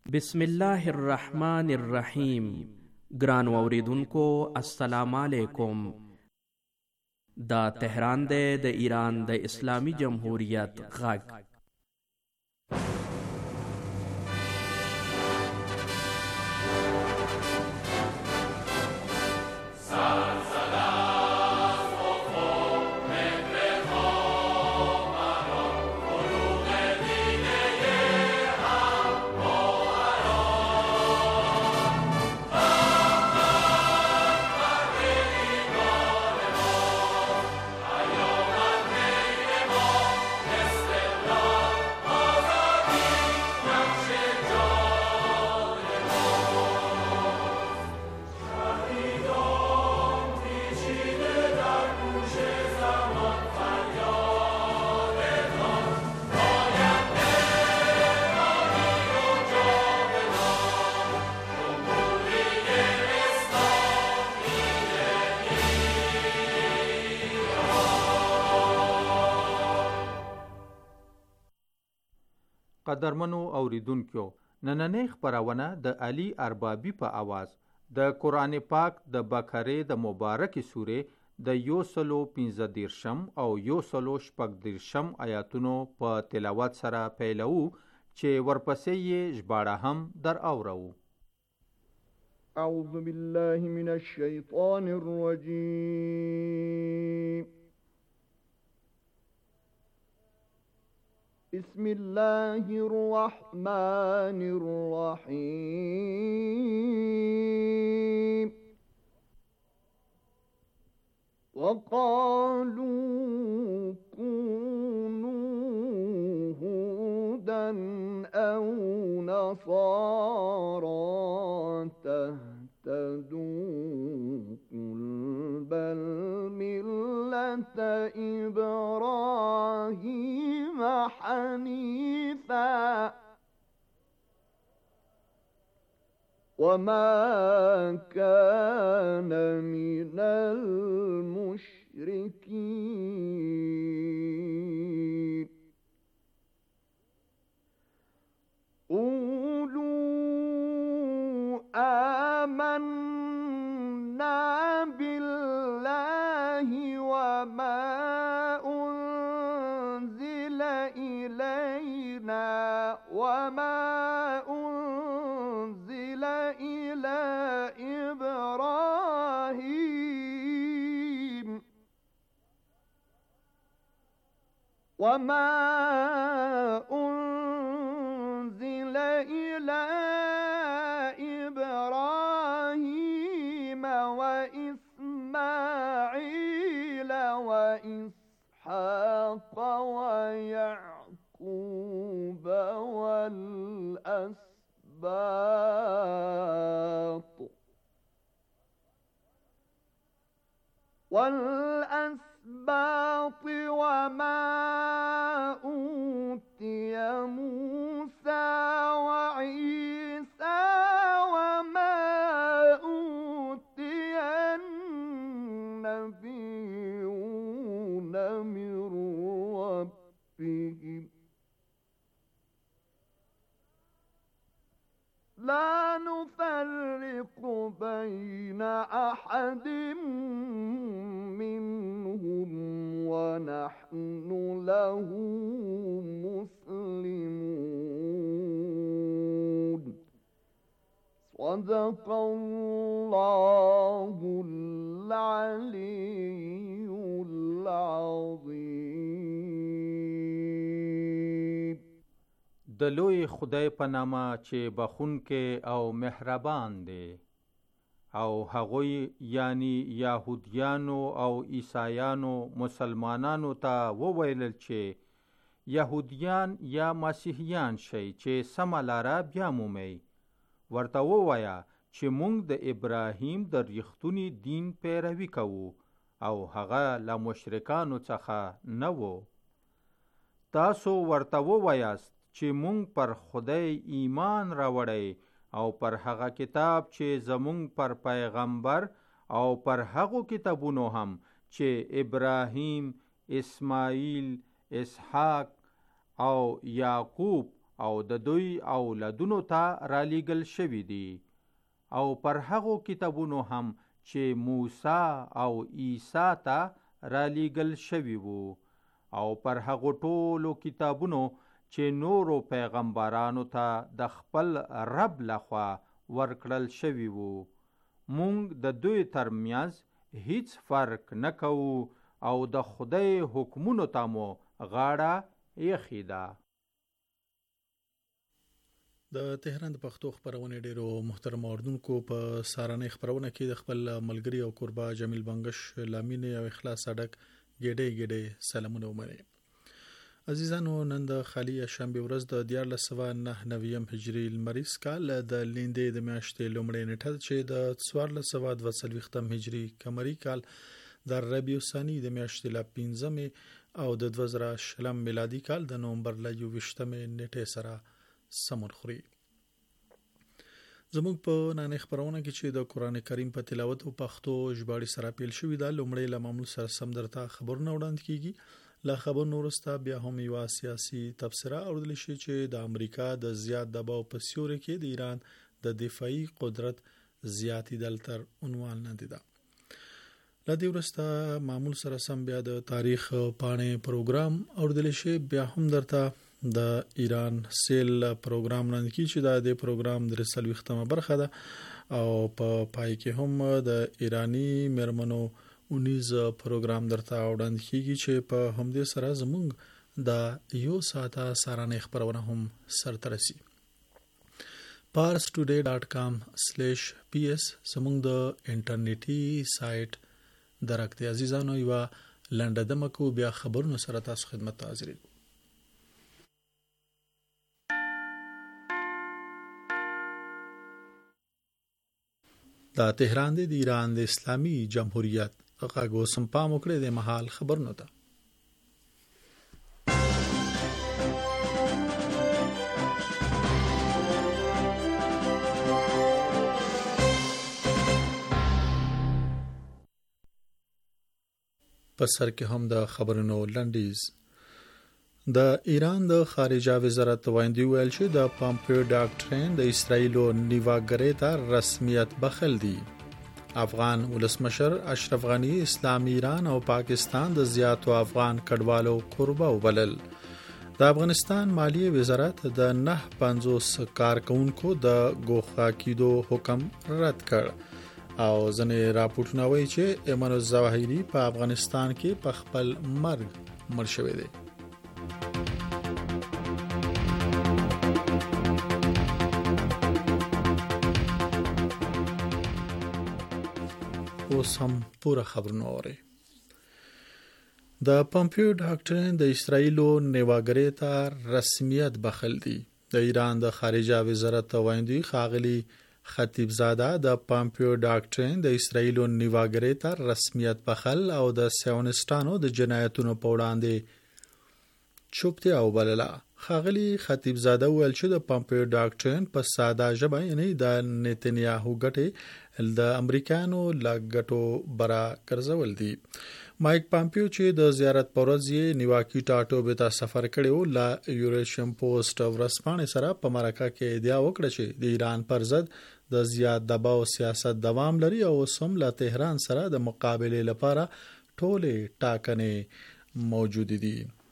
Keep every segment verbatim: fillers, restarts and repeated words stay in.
بسم الله الرحمن الرحیم. ګران اوریدونکو السلام علیکم. دا تهران دی د ایران د اسلامی جمهوریت غږ. قدرمنو اوریدونکو، نننۍ خپرونه د علي اربابي په आवाज د قرآن پاک د بقره د مبارکې سورې د یو سلو پنځه دیرشم او یو سلو شپږ دیرشم آیاتونو په تلاوت سره پیلو، چې ورپسې یې ژباړه هم در اورو. اعوذ بالله من الشیطان الرجیم. بسم الله الرحمن الرحيم. وقالوا كونوا هودا أو نصارى تهتدوا قل بل ملة إبراهيم حنيفا وما كان من المشركين. قولوا آمنا بالله وما أنزل إلينا وما أنزل إلى إبراهيم وما أنزل إلى إبراهيم وإسماعيل وإسحاق ويعقوب والأسباط والأسباط وما أوتي موسى وعيسى وما أوتي النبيون من ربهم لا نفرق بين أحد منهم ونحن له مسلمون. صدق الله العلي العظيم. د لوی خدای په نامه چې بخونکې او مهربان دی. او هغوی یعنی یهودیانو او عیسایانو مسلمانانو ته وویلل چې یهودیان یا مسیحیان شئ چې سمه لاره بیا مومئ. ورته ووایه چې موږ د ابراهیم د ریښتوني دین پیروي کوو او هغه له مشرکانو څخه نه و. تاسو ورته ووایاست چې مونږ پر خدای ایمان راوړی او پر هغه کتاب چې زمونږ پر پیغمبر او پر هغو کتابونو هم چې ابراهیم، اسماعیل، اسحاق او یعقوب او د دوی اولادونو ته را لیږل شوي دي او پر هغو کتابونو هم چې موسی او عیسی ته را لیږل شوي وو او پر هغو ټولو کتابونو چې نورو پیغمبرانو ته د خپل رب لخوا ورکړل شوي وو. مونږ د دوی ترمنځ هیڅ فرق نه کوو او د خدای حکمونو ته مو غاړه ایښې ده. د تهران د پښتو خبرونه ډیرو محترم اوردونکو په سارانه خبرونه کې د خپل ملګری او قربا جمیل بنگش لامین او اخلاص صدق ګډې ګډې سلامونه ومنه. عزیزانو نن د خالی شنبه ورځ د دیارلس سوه نه نویم هجری لمریز کال د لیندې د میاشتې لومړۍ نیټه چې د څوارلس سوه دوه څلوېښتم هجری قمري کال د ربیع الثانی د میاشتې له پنځمې او د دوه زره شلم میلادي کال د نومبر له یوویشتمې نیټې سره سمون خوري. زموږ په نن خبرونه کې چې د قران کریم په تلاوت او پښتو ژباړې سره پیل شوې ده، لومړی له معمول سره سم درته خبرونه وړاندې کیږي. لا خبر نورستا بیا هم یو سیاسي تبصره اوردل شي چې د امریکا د زیات دباو په سیوري کې د ایران د دفاعي قدرت زیاتی دل تر عنوان نه دي. لا دی ورستا معمول سره سم بیا د تاریخ پاڼې پروګرام اوردل شي، بیا هم درته د ایران سیل پروګرام نن کی چې دا د پروګرام د څلوېښتمه برخه ده او په پا پای کې هم د ایرانی مرمنو اونیز پروګرام درته وړاندې کیږي چې په همدې سره زموږ د یو ساعته سارانه خبرونه هم سرته رسي. pars today dot com slash p s زموږ د انټرنیټي سایت درکته. عزیزانو یو لنډه دمکو بیا خبرونه سره تاسو خدمت ته حاضر یو. د تهران د ایران د اسلامي جمهوریت غاګو سمپام وکړي د محل خبرونه ده. په سر کې هم د خبرونو لنډیز. د ایران د خارجه وزارت وایندي ویل چې د پامپیو ډاکټرین د اسرایلو نیواګرې ته رسمیت بخل دی. افغان ولسمشر اشرف غنی اسلام ایران او پاکستان د زیاتو افغان کډوالو قربا وبلل. د افغانستان مالیه وزارت د نه پنځوس کارکونکو د ګوښه کېدو حکم رد کړ او ځنې راپورټونه وایي چې ایمن الظواهري په افغانستان کې په خپل مرګ مړ شوی دی. اوس هم پوره خبرونه اوري. د پامپیو ډاکټرین د اسرایلو نیواګرې ته رسمیت بخل دی. د ایران د خارجه وزارت وایندي خاغلی خطیب زاده د پامپیو ډاکټرین د اسرایلو نیواګرې ته رسمیت بخل او د سیونستانو د جنایتونو په وړاندې چوپتیا وبلله. خاغلی خطیب زاده ویل چې د پامپیو ډاکټرین په ساده ژبه یعنی د نتنیاهو ګټې د امریکانو لاګټو برا ګرځول دي. مایک پامپیو چې د زیارت پر ورځ یې نیواکی ټاټوبې ته سفر کړی و، لا یوریشیم پوسټ ورځپاڼې سره په مرکه کې ادعا وکړه چې د ایران پر ضد د زیات دباو سیاست دوام لري او سم له تهران سره د مقابلې لپاره ټولې ټاکنې موجود دي.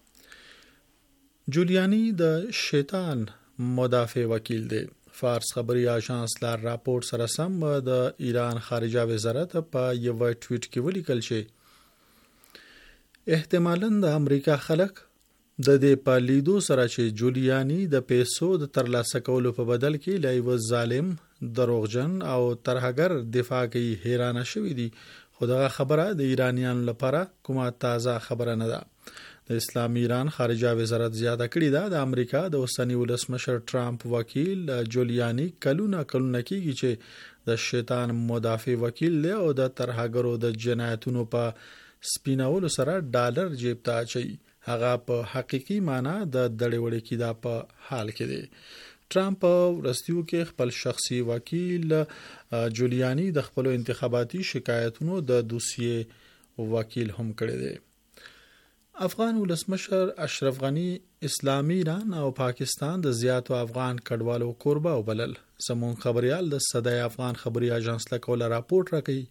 جولیانی د شیطان مدافع وکیل دی. فارس خبري آژانس لار راپورټ سره سم د ایران خارجه وزارت په یو ټویټ کې ولیکل چې احتمالاً د امریکا خلک د دې په لیدو سره چې جولیانی د پیسو د ترلاسه کولو په بدل کې لایو ظالم، دروغجن او ترهګر دفاع کوي حیرانه شوی دي. خو دغه خبره د ایرانیانو لپاره کومه تازه خبره نه ده. د اسلام ایران خارجه وزارت زیاته کړې ده د امریکا د اوسنی ولسمشر ټرامپ وکیل جولیانی کلونه کلونه کېږي چې د شیطان مدافع وکیل دی او د ترهګرو د جنایتونو په سپینولو سره ډالر جیب ته اچوي. هغه په حقيقي معنی د دړې وړې کې دا په حال کې دی. ټرامپ ورستیو کې خپل شخصي وکیل جولیانی د خپل انتخاباتي شکایتونو د دوسیې وکیل هم کړی دی. افغان ولسمشر اشرف غنی اسلامي ایران او پاکستان د زیاتو افغان کډوالو کوربه وبلل. زمون خبريال د صدای افغان خبري اژانس له کوله راپورټ راکړي.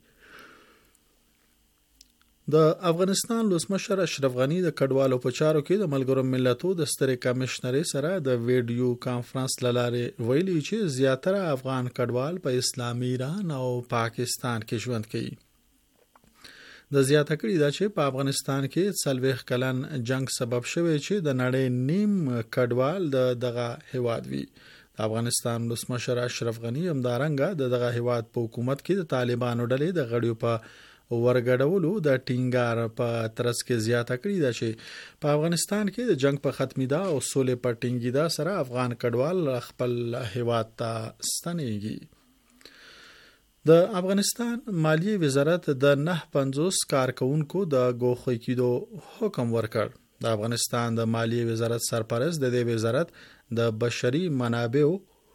د افغانستان ولسمشر اشرف غنی د کډوالو په چارو کې د ملګرو ملتونو د سترې کمشنري سره د ویډیو کانفرنس لاره ویلي چې زیاتره افغان کډوال په اسلامي ایران او پاکستان کې ژوند کوي. د زیاته کړي دا چې په افغانستان کې څلوېښت کلن جنگ سبب شوی چې د نړۍ نیم کډوال د دغه هیواد وي. د افغانستان ولسمشر اشرف غنی همدارنګه د دغه هیواد په حکومت کې د طالبانو ډلې د غړیو په ورګډولو د ټینګار په ترڅ کې زیاته کړي دا چې په افغانستان کې د جنگ په ختمیدا او سولې په ټینګیدا سره افغان کډوال خپل هیواد ته ستنېږي. د افغانستان مالیې وزارت د نه پنځوس کارکونکو د ګوښه کېدو حکم ورکړ. د افغانستان د مالیې وزارت سرپرست د دې وزارت د بشري منابعو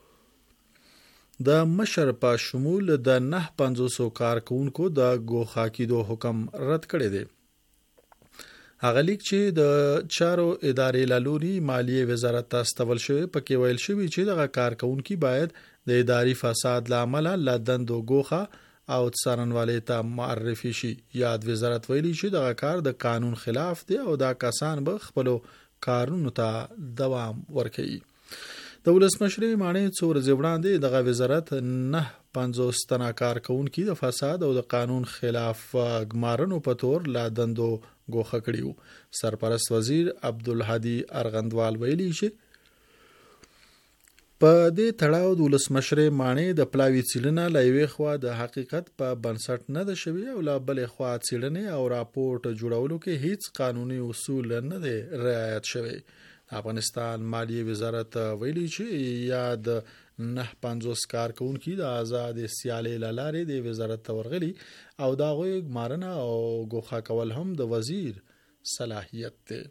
د مشر په شمول د نه پنځوس کارکونکو د ګوښه کېدو حکم رد کړی دی. هغه لیک چې د چارو ادارې لالوري مالیې وزارت ته استول شوی پکې ویل شوی چې دغه کارکونکي باید د اداري فساد لامل لا دندو ګوښه او څارنوالۍ ته معرفي شي. یاد وزارت ویلي چې دغه کار د قانون خلاف دی او دا کسان به خپل کارونو ته دوام ورکوي. د ولسمشر ماڼۍ څو ورځې وړاندې دغه وزارت نه پنځوس تنه کارکونکي د فساد او د قانون خلاف ګمارنو په تور لا دندو ګوښه کړیو. سرپرست وزیر عبدالهادي ارغندوال ویلي چې په دې تړاو د ولسمشر ماڼۍ د پلاوي څېړنه له یوې خوا د حقیقت په بنسټ نه ده شوې او له بلې خوا څېړنې او راپورټ جوړولو کې هیڅ قانوني اصول نه دی رعایت شوی. افغانستان مالیې وزارت ویلي چې یا د نه پنځوس کارکونکي د آزاد سیالۍ له لارې د وزارت ته ورغلي او د هغوی ګمارنه او ګوښه کول هم د وزیر صلاحیت دی.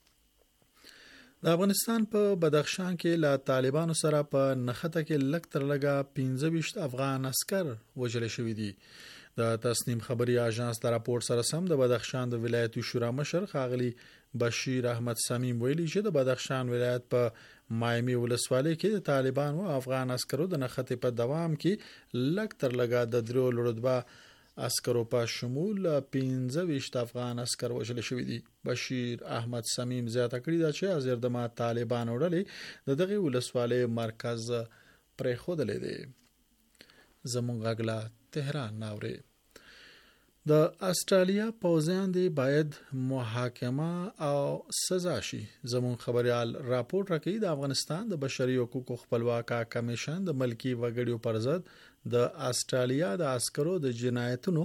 د افغانستان په بدخشان کې له طالبانو سره په نښته کې لږ تر لږه پنځه ویشت افغان عسکر وژل شوي دي. د تصنیم خبري اژانس د راپورټ سره سم د بدخشان د ولایتي شورا مشر ښاغلي بشیر احمد سمیم ویلي چې د بدخشان ولایت په مایمي ولسوالۍ کې د طالبانو او افغان عسکرو د نښتې په دوام کې لږ تر لږه د درو لوړدبه عسکرو په شمول پنځه ویشت افغان عسکر وژل شوي دي. بشیر احمد سمیم زیاته کړي دا چې ازردما طالبانو ډلې د دغه ولسوالۍ مرکز پرېښودلی دی. زموږ غږ له تهران ناوري. د استرالیا پوځیان دی باید محاکمه او سزا شي. زمون خبريال راپورټ راکړي د افغانستان د بشري حقوقو خپلواکه کمیشن د ملکی وګړیو پر ضد د استرالیا د عسکرو د جنایتونو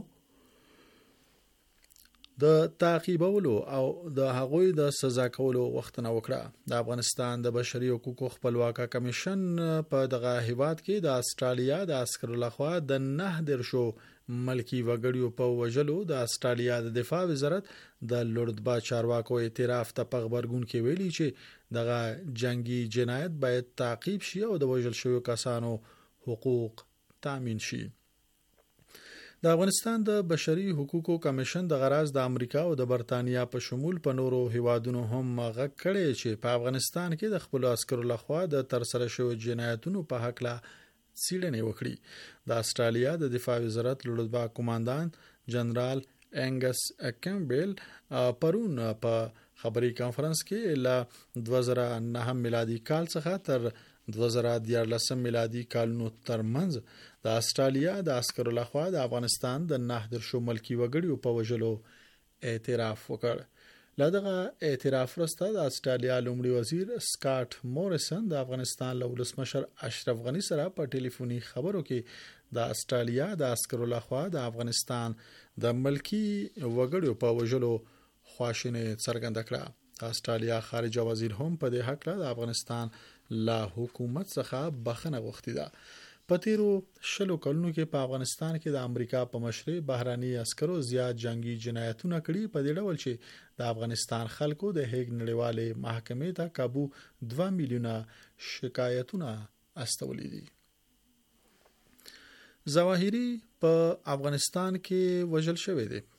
د تعقیبولو او د هغوی د سزا کولو وختونه وکړه. د افغانستان د بشري حقوقو خپلواکه کمیشن په دغه هیواد کې د استرالیا د عسکرو لخوا د نه درشو ملکی وګړیو په وژلو د استرالیا د دفاع وزارت د لوړدبا چارواکو اعتراف ته په خبرګون کې ویلي چې دغه جنگي جنایت باید تعقیب شي او د وژل شویو کسانو حقوق تامین شي. د افغانستان د بشري حقوقو کمیشن د غراز د امریکا او د برتانیا په شمول په نورو هیوادونو هم غږ کړی چې په افغانستان کې د خپل عسکرو لخوا د ترسره شویو جنایتونو په حق لا څېړنې وکړي. د استرالیا د دفاع وزارت لوړدبا قوماندان جنرال انګس کیمبل پرون په خبري کانفرنس کې له دوه زره نهه میلادي کال څخه تر دوه زره دیارلس میلادي کالونو ترمنځ د استرالیا د عسکرو لخوا د افغانستان د نه درشو ملکی وګړیو په وژلو اعتراف وکړ. له دغه اعتراف وروسته د استرالیا لومړي وزیر سکاټ موریسن د افغانستان له ولسمشر اشرف غنی سره په ټلیفوني خبرو کې د استرالیا د عسکرو لخوا د افغانستان د ملکی وګړیو په وژلو خواشیني څرګنده کړه. استرالیا خارجه وزیر هم په دې حق له افغانستان له حکومت څخه بخښنه غوښتې ده. په تیرو شلو کلونو کې په افغانستان کې د امریکا په مشرۍ بهراني عسکرو زیات جنگي جنایتونه کړي په دې ډول چې د افغانستان خلکو د هیګ نړیوالې محکمې ته کابو دوه میلیونه شکایتونه استولې دي. ظواهري په افغانستان کې وژل شوی دی.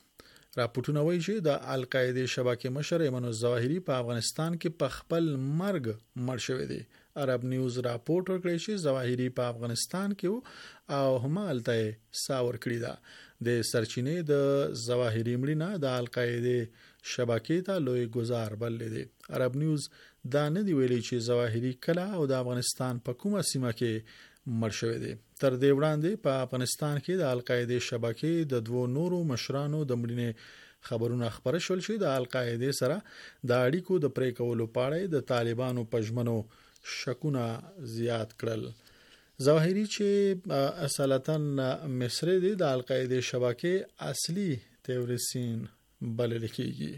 راپورټونه وایي چې د القاعده شبکې مشر ایمن الظواهری په افغانستان کې په خپل مرګ مړ شوی دی. عرب نیوز راپورټ ورکړی چې ظواهری په افغانستان کې او همالته ساور کړی دا. د سرچینې د ظواهری مړینه د القاعده شبکې ته لوی گزار بللی دی. عرب نیوز دا نه دی ویلي چې ظواهری کله او د افغانستان په کومه سیمه کې مړ شوی دی. تر دې وړاندې په افغانستان کې د القاعده شبکې د دوو نورو مشرانو د مړینې خبرونه خبره شول چې د القاعده سره د اړیکو د پرې کولو په اړه د طالبانو پژمنو شکونه زیات کړل. ظواهری چې اصالتا مصری دی د القاعده شبکې اصلي تیوریسین بلل کېږي.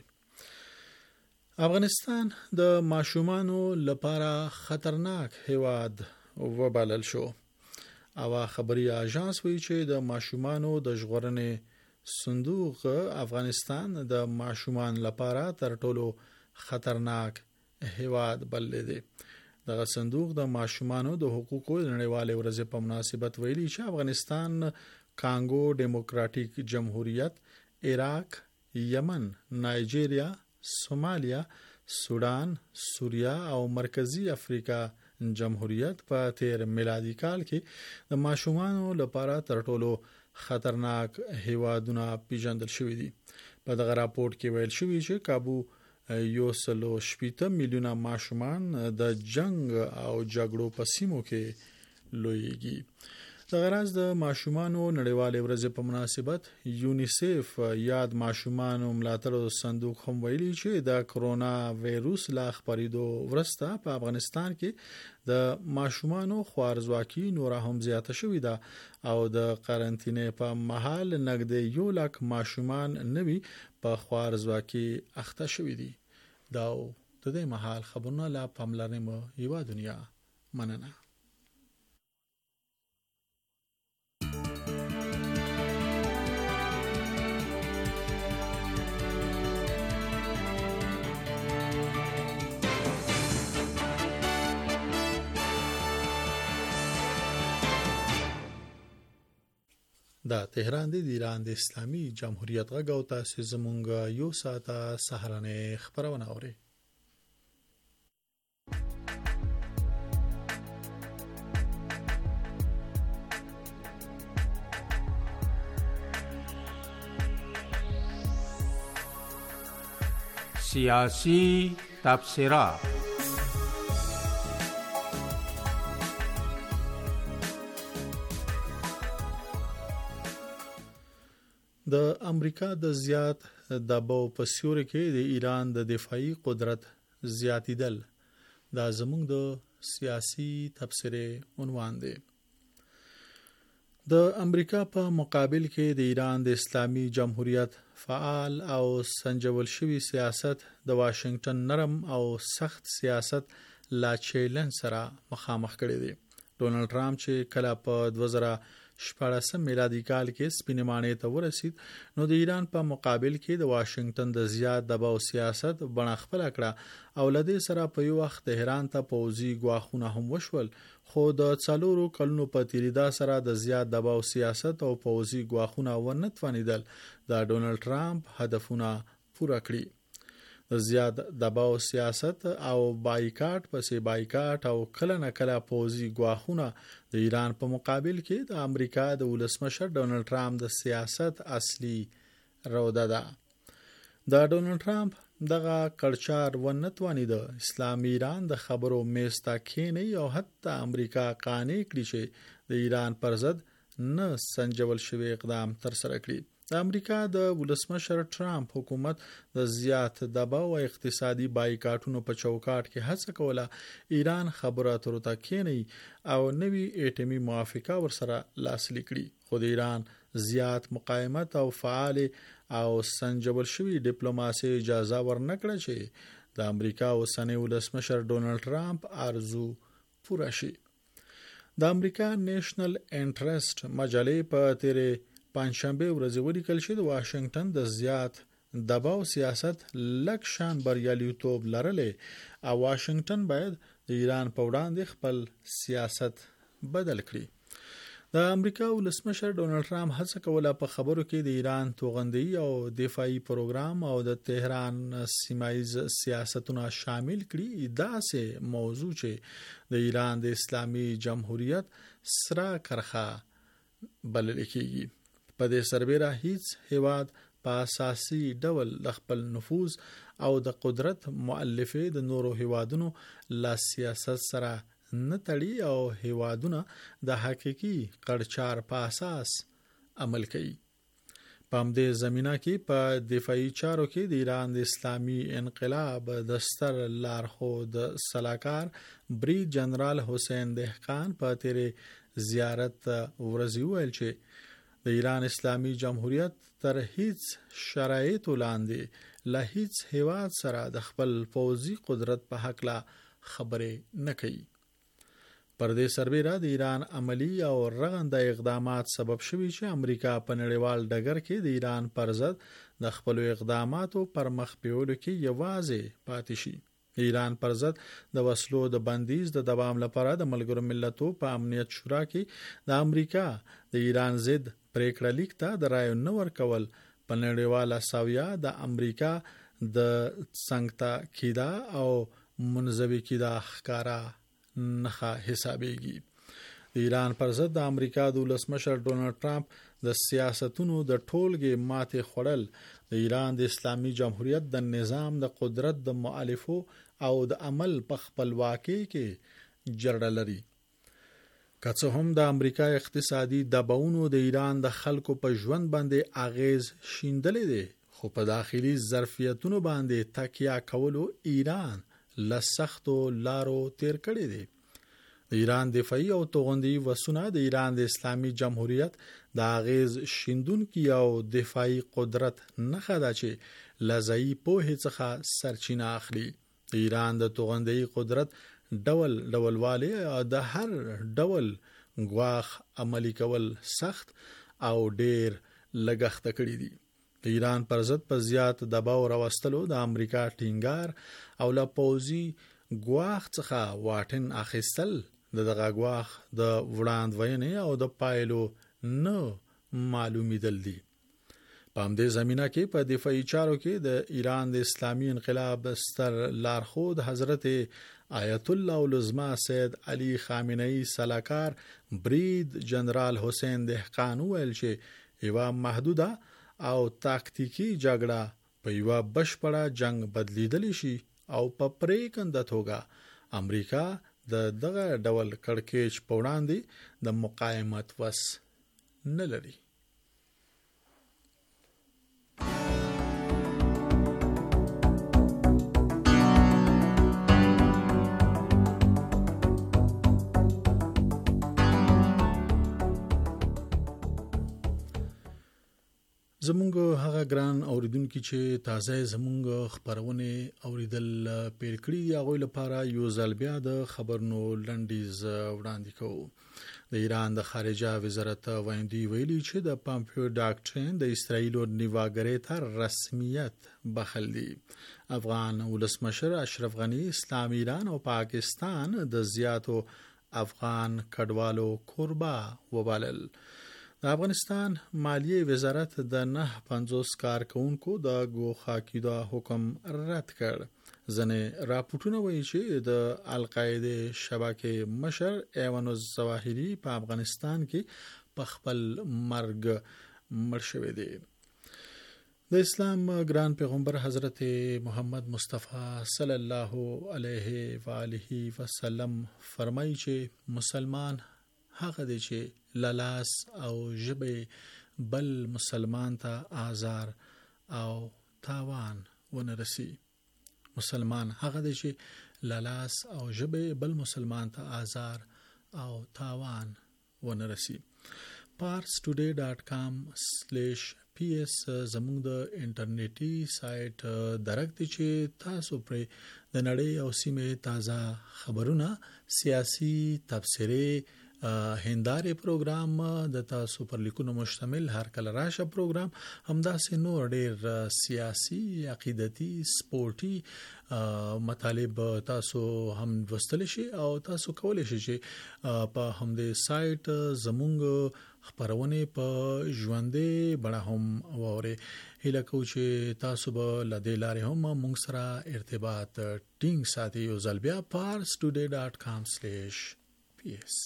افغانستان د ماشومانو لپاره خطرناک هیواد وبلل شو. او خبري اژانس وایي چې د ماشومانو د ژغورنې صندوق افغانستان د ماشومان لپاره تر ټولو خطرناک هیواد بللی دی. دغه صندوق د ماشومانو د حقوقو نړیوالې ورځې په مناسبت ویلي چې افغانستان، کانګو ډیموکراتیک جمهوریت، عراق، یمن، نایجیریا، سومالیا، سودان، سوریه او مرکزی افریقا جمهوریت په تیر میلادي کال کې د ماشومانو لپاره تر ټولو خطرناک هیوادونه پیژندل شوي دي. په دغه راپورټ کې ویل شوی چې کابو یو سلو شپیته میلیونه ماشومان د جنگ او جګړو په سیمو کې لویږي. د غرض د ماشومانو نړیوالې ورځې په مناسبت یونیسف یاد ماشومانو ملاتړ صندوق هم ویلي چې د کرونا وایروس لا خپریدو وروسته په افغانستان کې د ماشومانو خوارزواکي نور هم زیاته شوې ده او د قرنطینې په مهال نږدې یو لک ماشومان نوي په خوارزواکي اخته شوي دي. دا د دې مهال خبرونه لا پاملرنې مو یو دنیا مننه. دا تهران دی د ایران د اسلامي جمهوریت غږ او تاسو زمونږ یو ساعته سهارنې خبرونه اورئ. سیاسی تبصره. د امریکا د زیات دباو په سیوري کې د ایران د دفاعي قدرت زیاتیدل دا زموږ د سیاسي تبصره عنوان دی. د امریکا په مقابل کې د ایران د اسلامي جمهوریت فعال او سنجول شوی سیاست د واشنگټن نرم او سخت سیاست لا چیلنج سره مخامخ کړی دی. ډونالد ټرامپ چې کله په دوه زره شپاړسم میلادي کال کې سپینمانې ته ورسید نو د ایران په مقابل کې د واشنگټن د زیات دباو سیاست بڼه خپل کړه او لدې سره په یو وخت تهران ته پوځي ګواښونه هم وشول، خو د څلورو کلونو په تیریدا سره د زیات دباو سیاست او پوځي ګواښونه ونه توانیدل د ډونالد ټرامپ هدفونه پوره کړي. د زیات دباو سیاست او بایکاټ پسې بایکاټ او کله نه کله پوځي ګواښونه د ایران په مقابل کې د امریکا د ولسمشر ډونالد ټرامپ د سیاست اصلي روده ده. د ډونالد ټرامپ دغه کړچار ونه توانید اسلامي ایران د خبرو میز ته کېني او حتی امریکا قانع کړي چې د ایران پر ضد نه سنجول شوی اقدام تر سره کړي. د امریکا د ولسمشر ټرامپ حکومت د زیات دباو او اقتصادي بایکاټونو په چوکاټ کې هڅه کوله ایران خبرو اترو ته کېني او نوي اټومي موافقه ورسره لاسلیک کړي، خو د ایران زیات مقاومت او فعال او سنجول شوی ډیپلوماسي اجازه ورنکړه چې د امریکا اوسنی ولسمشر ډونالد ټرامپ ارزو پوره شي. د امریکا نیشنل انټرست مجلې په تیرې پنځشنبه ورځ ولیکل چې د واشنگټن د زیات دباو سیاست لک شان بریالیتوب لرلې او واشنگټن باید د ایران په وړاندې خپل سیاست بدل کړي. د امریکا ولسمشر ډونالد ټرمپ هڅه کوله په خبرو کې د ایران توغندي او دفاعي پروګرام او د تهران سیمایز سیاستونه شامل کړي. دا سه موضوع چې د ایران د اسلامي جمهوریت سره کرخه بلل کېږي. په دې سربېره هیڅ هیواد په اساسي ډول د خپل نفوذ او د قدرت مؤلفه د نورو هیوادونو لا سیاست سره نه تړي او هیوادونه د حقيقي قړچار په اساس عمل کوي. په همدې زمينه کې په دفاعي چارو کې د ایران د اسلامي انقلاب د ستر لارښود سلاکار بریګ جنرال حسین دهقان په تیرې زیارت ورځ ویل چې د ایران اسلامي جمهوریت تر هیڅ شرایطو لاندې له هیڅ هیواد سره د خپل پوځي قدرت په حق لا خبرې نه کوي. پر دې سربېره د ایران عملی او رغنده اقدامات سبب شوي چې امریکا په نړیوال ډګر کې د ایران پر ضد د خپل اقداماتو پر مخ بیولو کې یوازې پاتې شي. ایران پر ضد د وسلو د بندیز د دوام لپاره د ملګرو ملتونو په امنیت شورا کې د امریکا د ایران ضد پریکړه لیک ته د رایو نه ورکول په نړیواله ساویه د امریکا د څنګه کېدا او منځوي کېدا ښکارا نخا حسابيږي. د ایران پر ضد د امریکا د ولسمشر ډونالد ټرمپ د سیاستونو د ټولګې ماته خړل د ایران د اسلامي جمهوریت د نظام د قدرت د مؤلفو او د عمل په خپلواکي کې جرړه لري. که څه هم د امریکا اقتصادي دباونو د ایران د خلکو په ژوند باندې اغیز شیندلې دي، خو په داخلي ظرفیتونو باندې تکیه کولو ایران لسختو لارو تیر کړی دی. د ایران دفاعي او توغندي وسونه د ایران د اسلامي جمهوریت د اغیز شیندونکو او دفاعي قدرت نه خدا چې لزئی په هڅه سرچینه اخلي. د ایران د توغندي قدرت ډول ډول والی د هر ډول غواخ عملی کول سخت او ډیر لګښت کړی دي. د ایران پر ضد په زیات دباو راوستلو د امریکا ټینګار او له پوزي غواخ څخه واټن اخیستل د دغه غواخ د وړاندوینې او د پایلو نه معلومیدل دي. په همدې زمينه کې په دفاعي چارو کې د ایران د اسلامي انقلاب ستر لارښود حضرت آیت الله العظما سید علی خامنه‌ای سلاکار بریګ جنرال حسین دهقان ویل چې یو محدوده او تاکتیکی جګړه په یو بشپړه جنگ بدلیدلی شي او په پریکنده توګه امریکا د دغه ډول کړکېچ په وړاندې د مقاومت وس نه لري. زمونږ هغه ګران اوریدونکو چې تازه زمونږ خبرونه اوریدل پیل کړی دی هغه لپاره یو ځل بیا د خبرونو لنډیز وړاندې کوو. د ایران د خارجه وزارت وایندي ویلي چې د پامپیو ډاکټرین د اسرایل او نیواګری ته رسمیت بخل دی. افغان ولسمشر اشرف غنی اسلام ایران او پاکستان د زیاتو افغان کډوالو قربا وبالل. د افغانستان مالیه وزارت د نه پنځوس کارکونکو د ګوښه کېدا حکم رد کړ. ځنې راپورټونه وایي چې د القاعده شبکې مشر ایوان الظواهری په افغانستان کې په خپل مرګ مړ شوی دی. د اسلام ګران پیغمبر حضرت محمد مصطفی صلی الله علیه و آله وسلم فرمایي چې مسلمان هغه دی چې لالاس او ژبه بل مسلمان ته آزار او تاوان ونرسي. مسلمان هغه دی چې لالاس او ژبه بل مسلمان ته آزار او تاوان ونرسي. pars today dot com slash p s زموږ د انټرنیټي سایت درکته چې تاسو پر د نړۍ او سیمه تازه خبرونه، سیاسي تبصره، هندارې پروګرام د تاسو پر لیکونو مشتمل هر کله راشه پروګرام همداسې نور ډېر سیاسي عقیدتي سپورتي مطالب تاسو هم وستل شي او تاسو کولای شئ چې په همدې سایت زمونږ خبرونه په ژوندې بڑا هم وره هله کو چې تاسو به لدې لارې هم موږ سره ارتباط ټینګ ساتي او زلبیا pars today dot com slash p s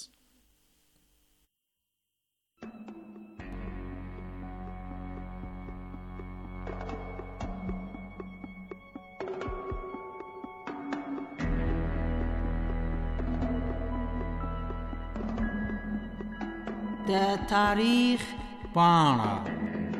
د تاریخ پاڼه.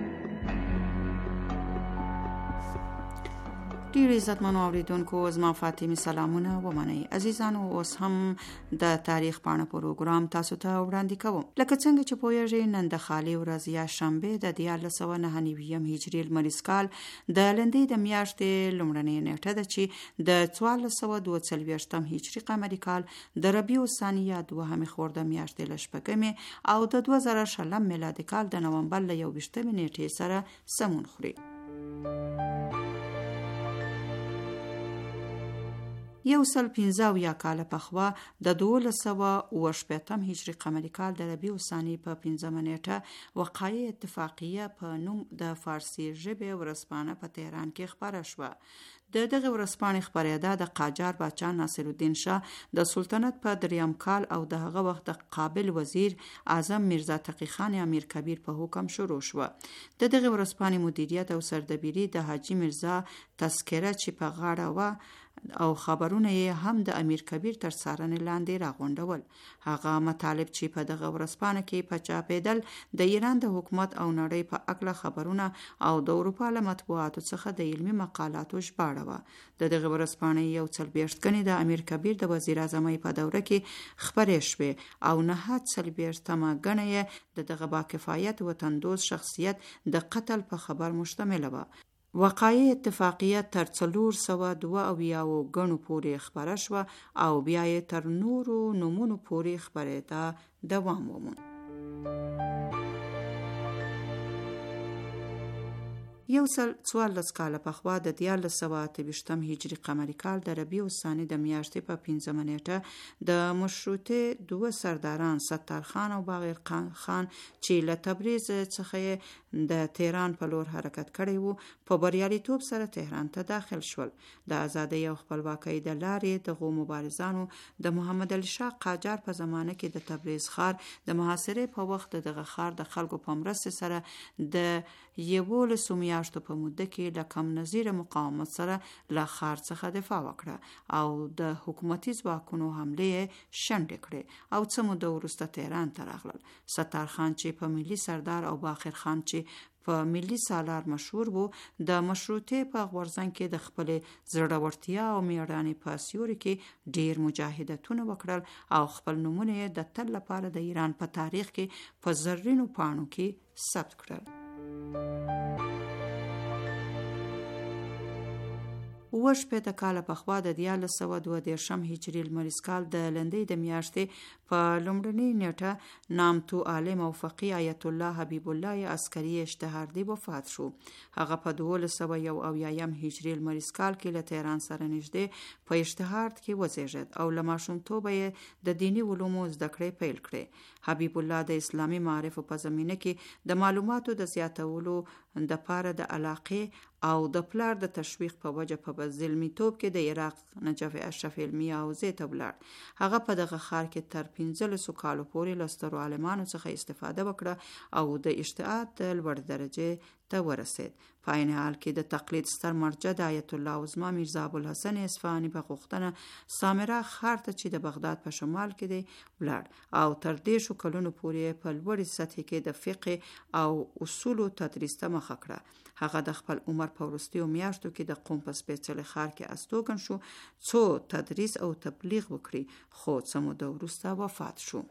ډیر عزتمنو اوریدونکو زما فاطمه سلامونه ومنئ. عزیزانو اوس هم د تاریخ پاڼه پروګرام تاسو ته وړاندې کوم. لکه څنګه چې پوهیږئ نن د خالي ورځ یا شنبه د دیارلس سوه نهه نوي هجري لمریز کال د لندې د میاشتې لومړنۍ نیټه ده چې د څوارلس سوه دوه څلوېښتم هجري قمري کال د ربیع الثاني یا دوهمې خورده میاشتې له شپږمې او د دوه زره شلم میلادي کال د نومبر له یوویشتمې نیټې سره سمون خوري. یو سل پنځه اویا کاله پخوا د دولس سوه اوه شپېتم هجري قمري کال د ربیع الثاني په پنځمه نیټه وقایع اتفاقیه په نوم د فارسي ژبې ورځپاڼه په تهران کې خپره شوه. د دغه ورځپاڼې خپرېدا د قاجار باچا ناصر الدین شاه د سلطنت په دریم کال او د هغه وخت د قابل وزیر اعظم میرزا تقی خان امیر کبیر په حکم شروع شوه. د دغه ورځپاڼې مدیریت او سردبیري د حاجي میرزا تذکره چې په غاړه و او خبرونه یې هم د امیر کبیر تر څارنې لاندې راغونډول. هغه مطالب چې په دغه ورځپاڼه کې په چاپېدل د ایران د حکومت او نړۍ په اړه خبرونه او د اروپا له مطبوعاتو څخه د علمي مقالاتو ژباړه وه. د دغه ورځپاڼې یو څلوېښت ګڼې د امیر کبیر د وزیر اعظمۍ په دوره کې خپرې شوې او نهه څلوېښتمه ګڼه یې د دغه باکفایت وطندوز شخصیت د قتل په خبر مشتمله وه. وقایع اتفاقیه تر څلور سوه دوه اویاوو ګڼو پورې خپره شوه او بیا یې تر نورو نومونو پورې خپرېدا دوام وموند. یو سل څوارلس کاله پخوا د دیارلس سوه اته ویشتم هجري قمري کال د ربیع الثاني د میاشتې په پنځمه نیټه د مشروطې دوه سرداران ستار خان او باقر خان چې له تبریز څخه د تهران په لور حرکت کړی وو په بریالیتوب سره تهران ته داخل شول. د ازادۍ او خپلواکۍ د لارې دغو مبارزانو د محمد علي شاه قاجار په زمانه کې د تبریز ښار د محاصرې په وخت دغه ښار د خلکو په مرستې سره د یولسو میاشتو په موده کې له کم نظیره مقاومت سره له ښار څخه دفاع وکړه او د حکومتي ځواکونو حملې شنډې کړې او څه موده وروسته تهران ته راغلل. ستار خان چې په ملي سردار او باقر خان چې په ملي سالار مشهور وو د مشروطې په غورځنګ کې د خپلې زړورتیا او میړانې په سیوري کې ډیر مجاهدتونه وکړل او خپل نومونه د تل لپاره د ایران په تاریخ کې په زرینو پاڼو کې ثبت کړل. اوه شپېته کاله پخوا د دیارلس سوه دوه دېرشم هجري لمریز کال د لندۍ د میاشتې په لومړنۍ نیټه نامتو عالم او فقیه آیت الله حبیب الله عسکري اشتهاردي وفات شو. هغه په دولس سوه یو اویایم هجري لمریز کال کې له تهران سره نږدې په اشتهارد کې وزیږید او له ماشومتوبه یې د دیني علومو زده کړې پیل کړې. حبیب الله د اسلامي معارفو په زمینه کې د معلوماتو د زیاتولو د پاره د علاقې او د پلار د تشویق په وجه په زلمیتوب کې د عراق نجف اشرف علمی حوزې ته ولاړ. هغه په دغه ښار کې تر پنځلسو کالو پورې له سترو عالمانو څخه استفاده وکړه او د اجتهاد د لوړ درجې ته ورسید. په عین حال کې د تقلید ستر مرجع د آیت الله عظما میرزا ابوالحسن اصفهاني په غوښتنه سامره ښار ته چې د بغداد په شمال کې دی ولاړ او تر دېرشو کلونو پورې په لوړې سطحې کې د فقه او اصولو تدریس ته مخه کړه. هغه د خپل عمر په وروستیو میاشتو کې د قوم په سپېڅلي ښار کې استوګن شو څو تدریس او تبلیغ وکړي خو څه موده وروسته وفات شو.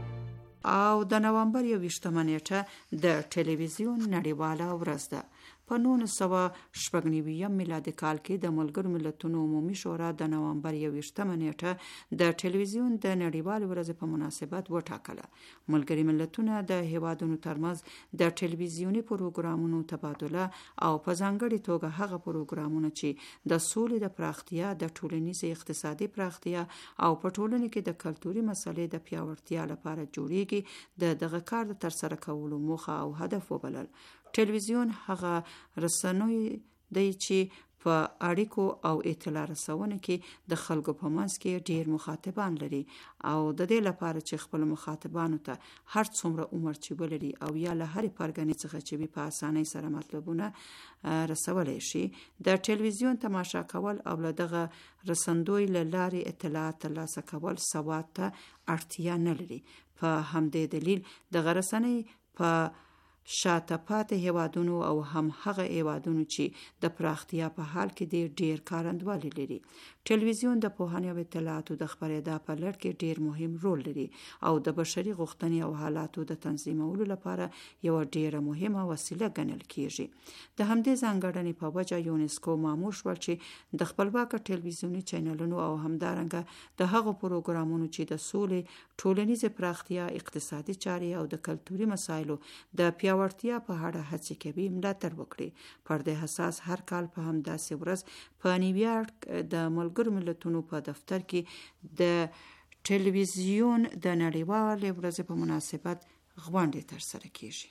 او د نومبر یوویشتمه نیټه د ټلویزیون نړیواله ورځ ده. په نولس سوه شپږ نوي میلادي کال کې د ملګرو ملتونو عمومي شورا د نومبر یوویشتمه نیټه د ټلویزیون د نړیوالې ورځې په مناسبت وټاکله. ملګري ملتونه د هیوادونو ترمنځ د ټلویزیوني پروګرامونو تبادله او په ځانګړې توګه هغه پروګرامونه چې د سولې د پراختیا، د ټولنیزې اقتصادي پراختیا او په ټولنه کې د کلتوري مسلې د پیاوړتیا لپاره جوړیږي د دغه کار د ترسره کولو موخه او هدف وبلل. ټلویزیون هغه رسنوي دی چې په اړیکو او اطلاع رسونه کې د خلکو په منځ کې ډیر مخاطبان لري او د دې لپاره چې خپل مخاطبانو ته هر څومره عمر چې ولري او یا له هرې پرګنې څخه چې په اسانۍ سره مطلبونه رسولی شي، د ټلویزیون تماشا کول او له دغه رسندوی له لارې اطلاعات ترلاسه کول سواد ته اړتیا نه لري. په همدې دلیل دغه رسنۍ په شاته پاتې هیوادونو او هم هغه هیوادونو چې د پراختیا په حال کې دي ډیر کارندوالي لري. ټلویزیون د پوهنې او اطلاعاتو د خپرېدا په لړ کې ډیر مهم رول لري او د بشري غوښتنې او حالاتو د تنظیمولو لپاره یو ډیره مهمه وسیله ګڼل کیږي. د همدې ځانګړنې په وجه یونسکو مامور شول چې د خپلواکه ټلویزیوني چینلونو او همدارنګه د هغو پروګرامونو چې د سولې، ټولنیزې پراختیا، اقتصادي چارې او د کلتوري مسایلو د پیاوړتیا په اړه هڅې کوي ملاتړ وکړي. پر دې اساس هر کال په همداسې ورځ په نیویارک د ملګرو ملتونو په دفتر کې د ټلویزیون د نړیوالې ورځې په مناسبت غونډې ترسره کیږي.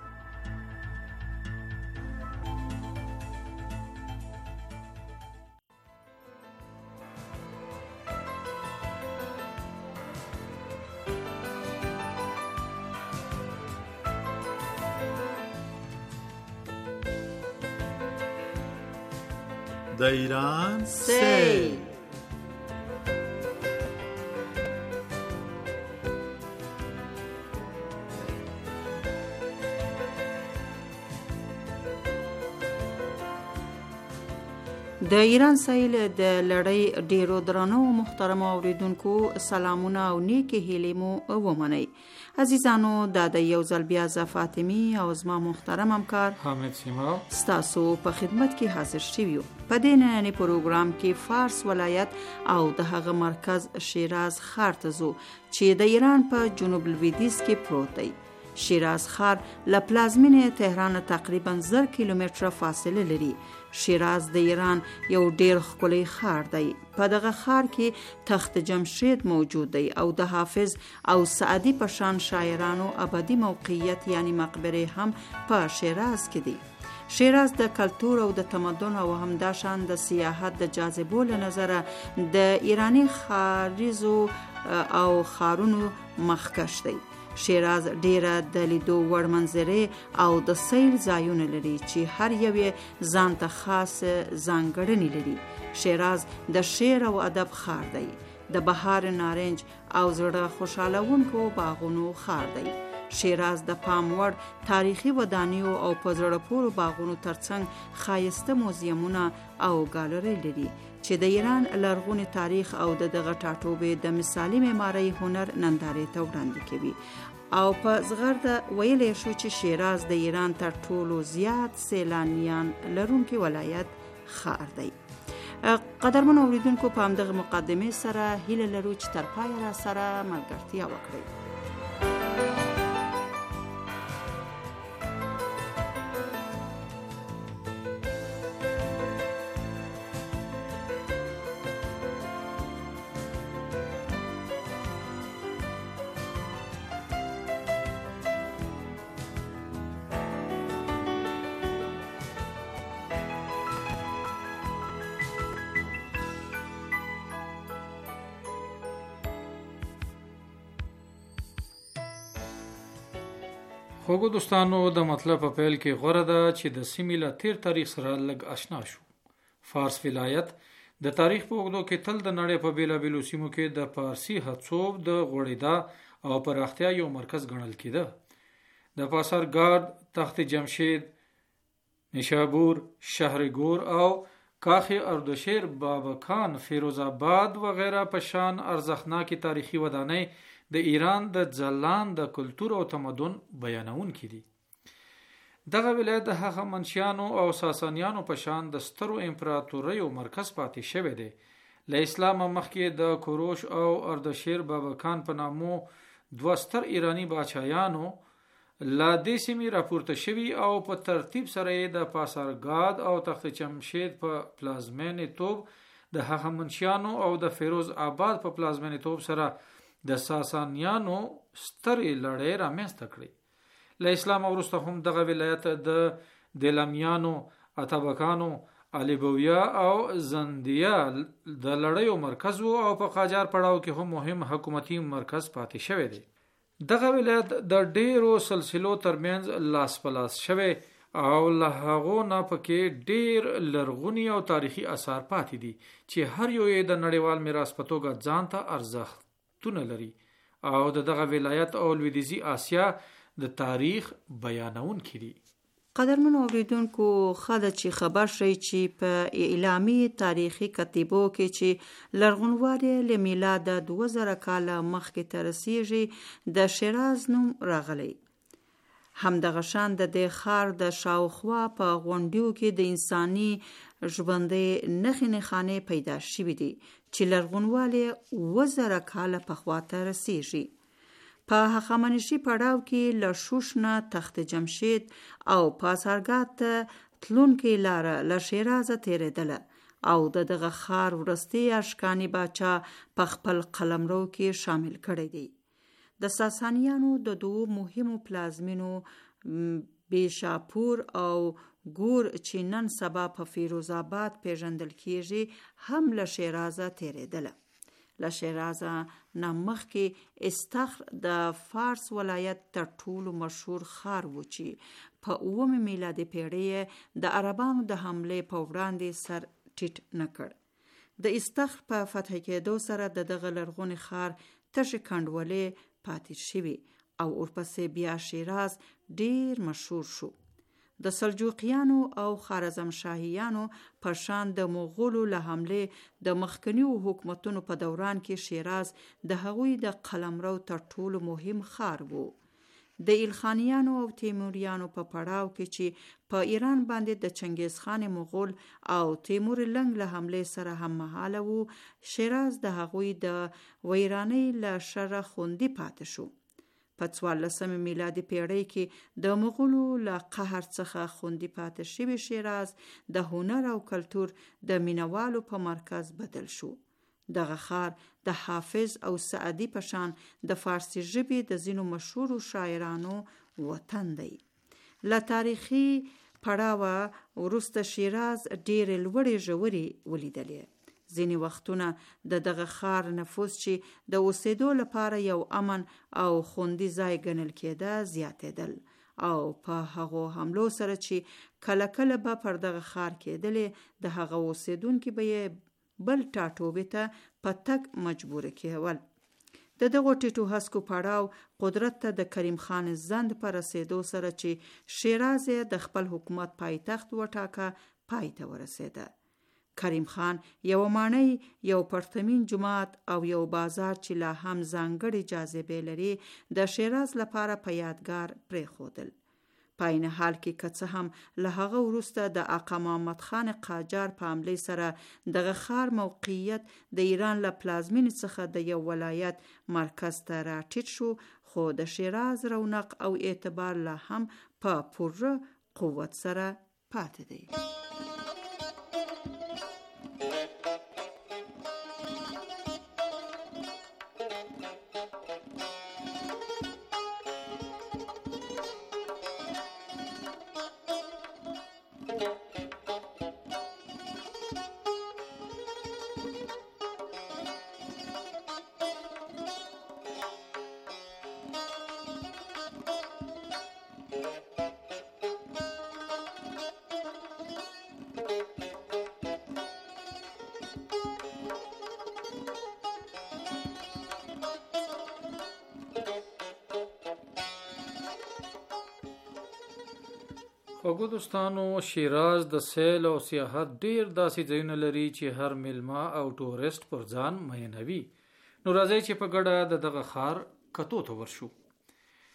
د ایران سیل. د ایران سیل د لړۍ ډیرو درنو محترم اوریدونکو سلامونه او نیکی هیلې مو ومنئ. عزیزانو، دا د یو ځل بیا ز فاطمی او زما محترم همکار حامد سیما ستاسو په خدمت کې حاضر شویو. په دې نننی پروګرام کې فارس ولایت او د هغه مرکز شیراز ښار ته ځو چې د ایران په جنوب لویدیځ کې پروت دی. شیراز ښار له پلازمینې تهران تقریبا زر کیلومتره فاصله لري. شیراز د ایران یو ډیر ښکلی ښار دی. په دغه ښار کې تخت جمشید موجود دی او د حافظ او سعدي په شان شاعرانو ابدي موقعیت یعنی مقبره هم په شیراز کې دی. شیراز د کلتور او د تمدن او همداشان د سیاحت د جاذبو له نظره د ایرانی خاریزو او خارونو مخکش دی. شیراز ډیره د لیدو وړ منظرې او د سیل ځایونه لري چې هر یو یې ځان ته خاص ځانګړنې لري. شیراز د شعر او ادب ښار دی. د بهار نارنج او زړه خوشحالونکو باغونو ښار دی. شیراز د پام وړ تاریخي ودانیو او په زړه پورو باغونو ترڅنګ ښایسته موزیمونه او ګالري لري چې د ایران لرغونی تاریخ او د دغه ټاټوبې د مثالي معمارۍ هنر نندارې ته وړاندې کوي. او په زغرده ویلی شو چې شیراز د ایران تر ټولو زیات سیلانیان لرونکي ولایت ښار دی. قدرمن اوریدونکو، په همدغه مقدمې سره هیله لرو چې تر پایه را سره ملګرتیا وکړئ. خوږو دوستانو، د مطلب په پیل کې غوره ده چې د سیمې له تیر تاریخ سره لږ آشنا شو. فارس ولایت د تاریخ په اوږدو کې تل د نړۍ په بیلابیلو سیمو کې د پارسي هڅو د غوړېدا او پراختیا یو مرکز ګڼل کېده. د پاسارګاد، تخت جمشید، نشابور، شهرګور او کاخ اردشیر، بابکان، فیروز آباد وغیرہ په شان ارزښتناکې تاریخي ودانۍ د ایران د ځلان د کلتور او تمدن بیانون کې دي. دغه ولایت د هغه منشیانو او ساسانیانو په شان د سترو امپراتوریو مرکز پاتې شوی دی. له اسلام مخکې د کوروش او اردشیر بابکان په نامو دوه ستر ایرانی بادشاهانو لا دې سیمې راپورته شوي او په ترتیب سره د پاسارګاد او تخت جمشید په پلازمینې توب د هغه منشیانو او د فیروز آباد په پلازمینې توب سره د ساسانیانو سترې لړۍ رامنځته کړې. له اسلام وروسته هم دغه ولایت د دلامیانو، اتابکانو، علیبویا او زندیه د لړیو مرکز وو او په قاجار پړاو کې هم مهم حکومتي مرکز پاتې شوی دی. دغه ولایت د ډیرو سلسلو ترمنځ لاس پلاس شوی او له هغو نه پکې ډیر لرغونی او تاریخي آثار پاتې دي چې هر یو یې د نړیوال میراث په توګه ځان ته ارزښتونه لري او د دغه ولایت او لویدیځي آسیا د تاریخ بیانون کړي. قدرمن اوریدونکو، خاله چې خبر شي چې په اعلامی تاریخي کتیبو کې چې لرغونوالی له میلاد دوه زره کاله مخکې ته رسیږي د شیراز نوم راغلی. همدغه شان د دې ښار د شاوخوا په غونډیو کې د انساني ژوندۍ نښې نښانې پیدا شوي دي چې لرغونوالی اوه زره کاله پخوا ته رسیږي. په هخامنشي پړاو کې له شوش نه تخت جمشید او پاسارګاد ته تلونکې لاره له شیرازه تیرېدله او د دغه ښار وروستي اشکاني باچا په خپل قلمرو کې شامل کړی دی. د ساسانیانو د دوو مهمو پلازمینو بیشاپور او ګور چې نن سبا په فیروز آباد پیژندل کیږي هم له شیرازه تیرېدله. له شیرازه نه مخکې استخر د فارس ولایت تر ټولو مشهور ښار و چې په اوومې میلادي پیړۍ د عربانو د حملې په وړاندې سر ټیټ نه کړ. د استخر په فتح کېدو سره د دغه لرغوني ښار تشې کنډولې پاتې شوي او ورپسې بیا شیراز ډیر مشهور شو. د سلجوقیانو او خوارزم شاهیانو په شان د مغولو له حملې د مخکنیو حکومتونو په دوران کې شیراز د هغوی د قلمرو تر ټولو مهم ښار و. د ایلخانیانو او تیموریانو په پړاو کې چې په ایران باندې د چنګیز خان مغول او تیمور لنګ له حملې سره هم مهاله وو، شیراز د هغوی د ویرانۍ له شره خوندي پاتې شو. په څوارلسمې میلادي پیړۍ کې د مغولو له قهر څخه خوندي پاتې شوی شیراز د هنر او کلتور د مینوالو په مرکز بدل شو. دغه ښار د حافظ او سعدي په شان د فارسي ژبې د ځینو مشهورو شاعرانو وطن دی. له تاریخي پړاوه وروسته شیراز ډېرې لوړې ژورې ولیدلې. ځینې وختونه د دغه ښار نفوس چې د اوسېدو لپاره یو امن او خوندي ځای ګڼل کېده زیاتېدل او په هغو حملو سره چې کله کله به پر دغه ښار کېدلې د هغه اوسېدونکي به یې بل ټاټوبې ته په تګ مجبوره کېول. د دغو ټیټو هسکو پړاو قدرت ته د کریم خان زند په رسېدو سره چې شیراز د خپل حکومت پایتخت وټاکه پای ته ورسېده. کریم خان یو ماڼۍ، یو پرتمین جومات او یو بازار چې لا هم ځانګړې جاذبې لري د شیراز لپاره په یادګار پرېښودل. په عین حال کې که څه هم له هغه وروسته د آقا محمد خان قاجار په حملې سره دغه ښار موقعیت د ایران له پلازمینې څخه د یو ولایت مرکز ته راټیټ شو، خو د شیراز رونق او اعتبار لا هم په پوره قوت سره پاتې دی. خوږو دوستانو، شیراز د سیل او سیاحت ډیر داسې ځایونه لري چې هر ملما او ټورست پر ځان مینوي. نو راځئ چې په ګډه د دغه ښار کتو ته ورشو.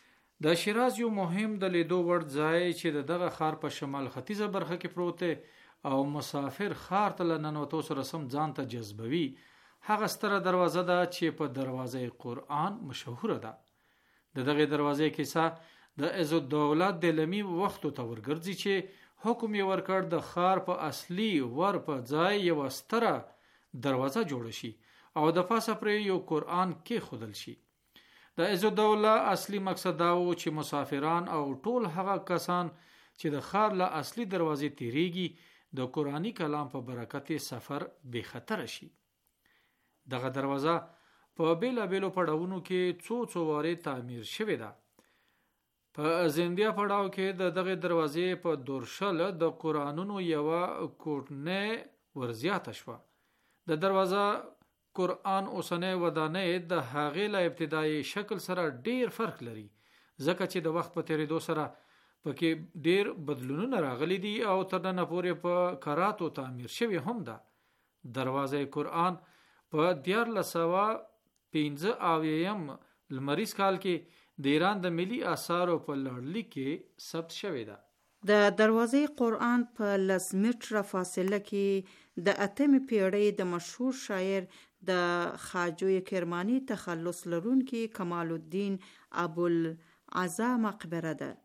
د شیراز یو مهم د لیدو وړ ځای چې دغه خار په شمال ختیځه برخه کې پروت دی او مسافر خار ته لننوتو سره سم ځان ته جذبوي، هغه ستره دروازه ده چې په دروازه قرآن مشهوره ده. د دغه دروازې کیسه د عز الدوله د لمی وختو ته ورګرځي چې حکم یې ورکړ د خار په اصلي ور په ځای یو ستره دروازه جوړ شي او د پاسه پر یو قرآن کې خودل شي. د عز الدوله اصلي مقصد دا و چې مسافران او ټول هغه کسان چې د خار له اصلي دروازې تیریږي د قرآنی کلام په برکت سفر بے خطر شي. دغه دروازه په بیلا بیلو پړاوونو کې څو څو واره تعمیر شوې ده. په زندیا پړاو کې د دغه دروازې په دورشل د قرآنونو یو کوټنه ورزیاته شوه. د دروازه قرآن اوسنه ودانه د هغې له ابتدایي شکل سره ډیر فرق لري، ځکه چې د وخت په تیریدو سره پکې ډیر بدلونونه راغلي دي او تر نن پورې په کراتو تعمیر شوی هم ده. دروازه قرآن په دیارلس سوه پنځه اویایم لمریز کال کې د ایران د ملي آثارو په لړلیک کې ثبت شوې ده. د دروازه قرآن په لس متره فاصله کې د اتمې پیړۍ د مشهور شاعر د خواجو کرمانی تخلص لرونکي کمال الدین ابوالعزا مقبره ده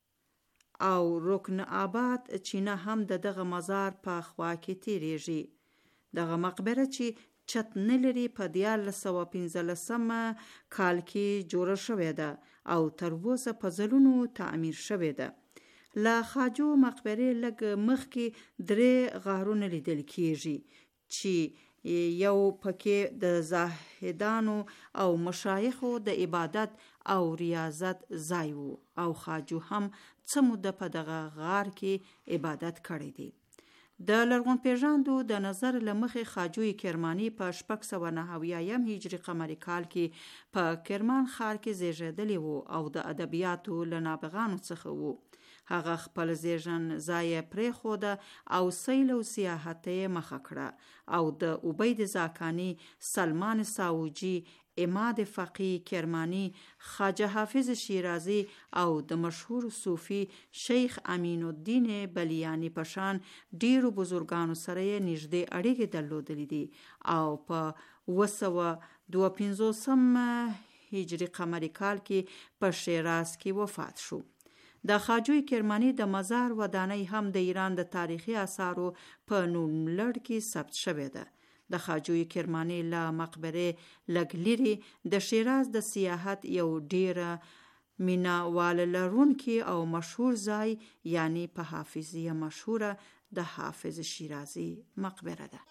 او رکن آباد چینه هم د دغه مزار په خوا کې تیریږي. دغه مقبره چې چت نه لري په دیارلس سوه پنځلسم کال کې جوړه شوې ده او تر اوسه په ځلونو تعمیر شوې ده. له خواجو مقبرې لږ مخکې درې غارونه لیدل کېږي چې یو پکې د زاهدانو او مشایخو د عبادت او ریاضت ځای و او خواجو هم څه موده په دغه غار کې عبادت کړی دی. د لرغون پیژاندو د نظر له مخې خواجو کرمانی په شپږ سوه نهه اویایم هجري قمري کال کې په کرمان ښار کې زیږېدلی و او د ادبیاتو له نابغانو څخه و. هغه خپل زیږن ځای پرېښوده او سیل او سیاحت یې مخه کړه او د عبید زاکانی، سلمان ساوجی، اماد فقی کرمانی، خواجه حافظ شیرازی او د مشهور صوفي شیخ امین الدین بلیانی پشان ډیرو بزرگانو سره یې نږدې اړیکې درلودلې دي او په اوه سوه دوه پنځوسم هجري قمري کال کې په شیراز کې وفات شو. د خواجو کرمانی د مزار ودانۍ هم د ایران د تاریخي آثارو په نوملړ کې ثبت شوې ده. د خواجو کرمانی له مقبرې لږ لرې د شیراز د سیاحت یو ډیره مینا وال لرونکي او مشهور ځای یعنی په حافظیه مشهوره د حافظ شیرازی مقبره ده.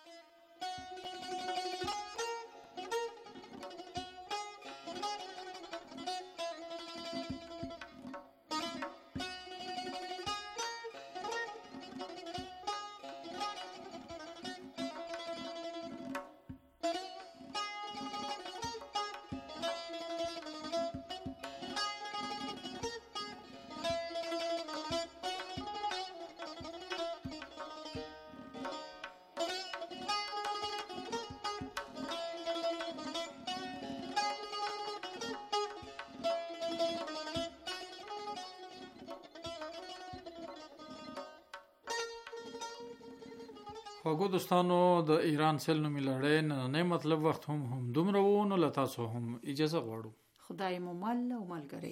خواږو دوستانو، د ایران سل نومي لړۍ نننی مطلب وخت هم هم دومره و، نو له تاسو هم اجازه غواړو. خدای مو مل او ملګری.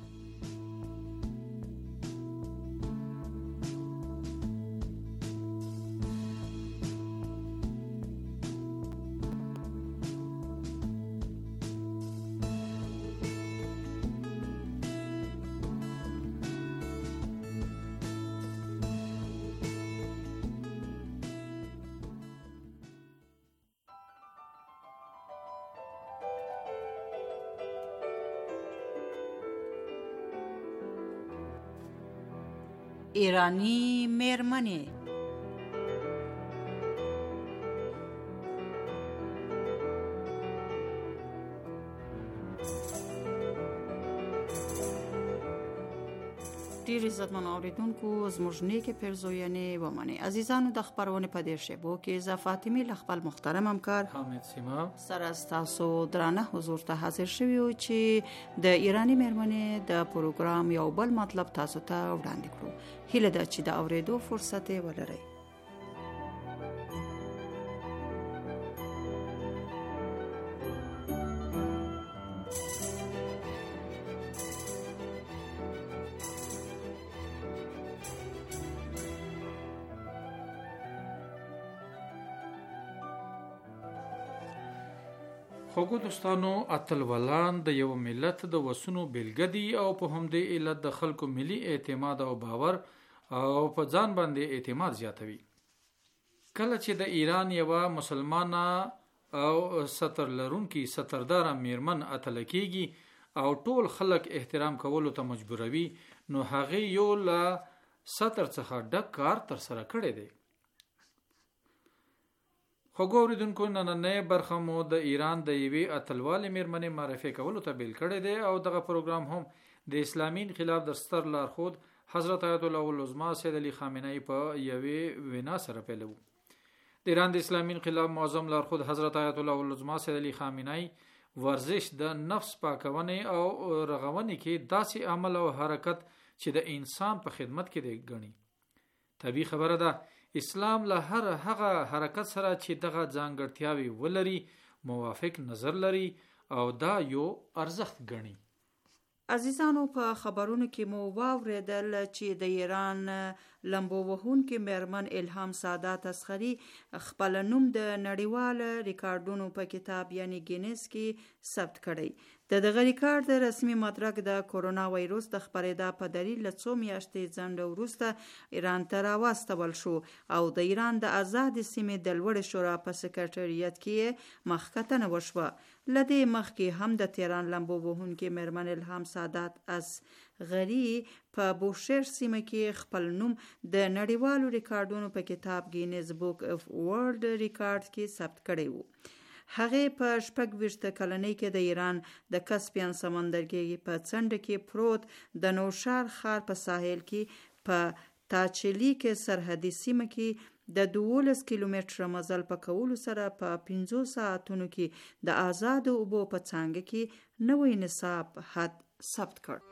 ایرانی میرمنې. د ډیر عزتمن اوریدونکو زموږ نیکه پیرزوینې ومني. عزیزانو د خبرونه په دې شیبو کې ز فاطمه ل خپل محترم همکار حامد سیما سره تاسو درانه حضور ته حاضر شوی او چې د ایرانی مېرمنې د پروګرام یو بل مطلب تاسو ته وړاندې کړو. هیله ده چې د اوریدو فرصت ولرئ. خوږو دوستانو، اتلولان د یو ملت د وسونو بیلګدي او په همدې علت د خلکو ملي اعتماد او باور او په ځان باندې اعتماد زیاتوي. کله چې د ایران یو مسلمانه او ستر لرونکي ستردار میرمن اتل کېږي او ټول خلک احترام کولو ته مجبوروي، نو هغه یو له ستر څخه ډک کار تر سره کړی دی. خوږو اوریدونکو، نننۍ برخه مو د ایران د یوې اتلوالې میرمنې معرفي کولو ته بیل کړی دی او دغه پروګرام هم د اسلامي انقلاب د ستر لارښود حضرت آیت الله العظمى سید علي خامنه‌ای په یوې وینا سره پیلوو. د ایران د اسلامي انقلاب معظم لارښود حضرت آیت الله العظمى سید علي خامنه‌ای ورزش د نفس پاکونې او رغونې کې داسې عمل او حرکت چې د انسان په خدمت کې دی ګڼي. طبیعي خبره ده اسلام له هر هغه حرکت سره چې دغه ځانګړتیاوې ولري موافق نظر لري او دا یو ارزښت ګڼي. عزیزانو، په خبرونو کې مو واوریدل چې د ایران لمبو وهونکي میرمن الهام سادات اصغري خپل نوم د نړیوال ریکارډونو په کتاب یعنی گینیس کې ثبت کړی. د دغه ریکارډ د رسمي مدرک د کورونا وایروس د خپرېدا په دلیل له څو میاشتې ځنډ وروسته ایران ته راواستول شو او د ایران د آزاد سیمې د لوړې شورا په سکرټریت کې مخکتنه وشوه. لدې مخکې هم د تهران لمبو وهونکي میرمن الهام سادات اصغري په بوشهر سیمه کې خپل نوم د نړیوالو ریکارډونو په کتاب گینیز بوک اف ورلد ریکارډ کې ثبت کړی وو. هغه په شپږ ویشت کلنۍ کې د ایران د کسپین سمندرګي په څنډه کې پروت د نوشار ښار په ساحل کې په تاچلی کې سرحدي سیمه کې د دولس کیلومتره مزل په کولو سره په پنځو ساعتونو کې د آزاد اوبو په څانګه کې نوې نصاب حد ثبت کړ.